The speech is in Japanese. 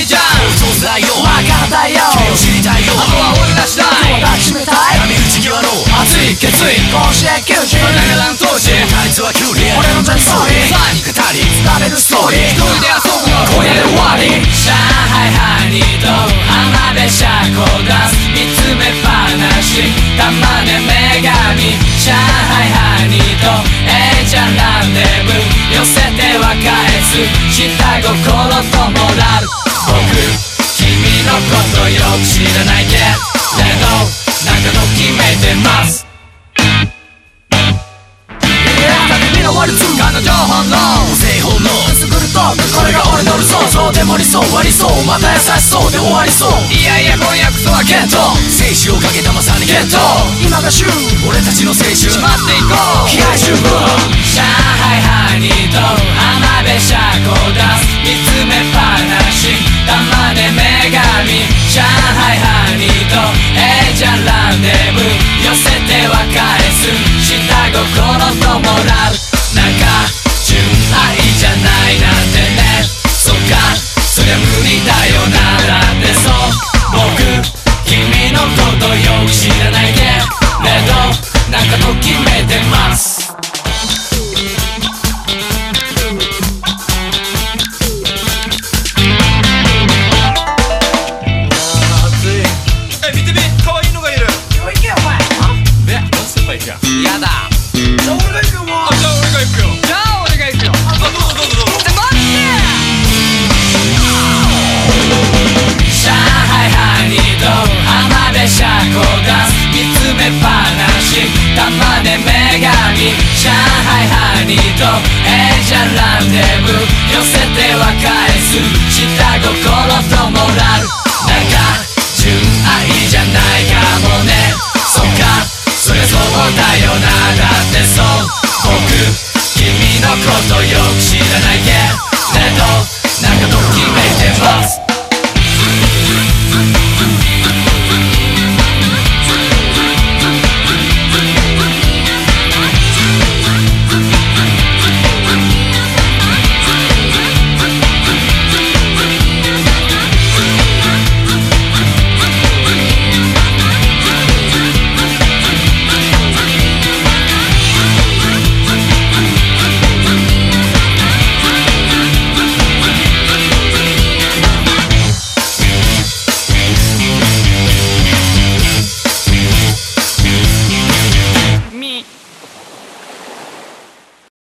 いじゃん。 想像だよわからないよ。 君を知りたいよ。 あとは俺ら次第。 今日抱きしめたい波打ち際の熱い決意甲子園球児。長蘭当時タイツはキュウリ俺の人生さらに語り伝れるストーリー。 一人で遊ぶの今夜で終わり。 上海ハニーと浜辺車庫出す見つめっぱなし玉ね女神。上海ハニーとちゃんランデブー寄せては返す下心とモラル。僕君のことよく知らないけれどなんかときめいてます。 君のワルツ彼女本能正方のくすぐるとこれが俺の理想。そうでも理想は理想また優しそうで終わりそう。 いやいや今夜こそはゲット生死をかけたまさにゲット。 今が旬俺たちの青春しまっていこう気合十分。 上海ハニーと浜辺車庫出す見つめっぱなし玉ね女神。上海ハニーとちゃんランデブー寄せては返す下心とモラル。なんか純愛じゃないなんてね。そっかそりゃ無理だよなだってそう僕君のことよく知らないけれどなんかときめいてます。 見てみ、可愛いのがいる。 今日行けよお前。 やだじゃあ俺が行くよもう。 じゃあ俺が行くよ。 じゃあ俺が行くよ。 どうぞどうぞどうぞ。 待って上海ハニーと浜辺車庫出す見つめっぱなし玉ね女神。上海ハニーとちゃんランデブー寄せては返す下心とモラル。なんか純愛じゃないかもね。そっかそりゃそうだよなだってそう僕君のことよく知らないけ